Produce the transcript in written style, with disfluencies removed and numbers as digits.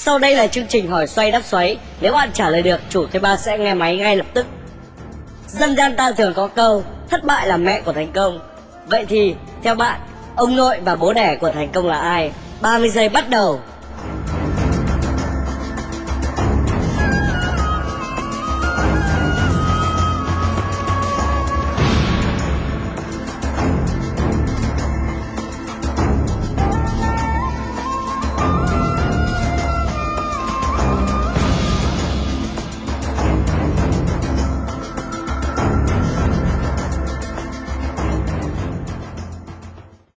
Sau đây là chương trình hỏi xoay đáp xoáy. Nếu bạn trả lời được, chủ thuê bao sẽ nghe máy ngay lập tức. Dân gian ta thường có câu thất bại là mẹ của thành công. Vậy thì theo bạn, ông nội và bố đẻ của thành công là ai? 30 giây bắt đầu.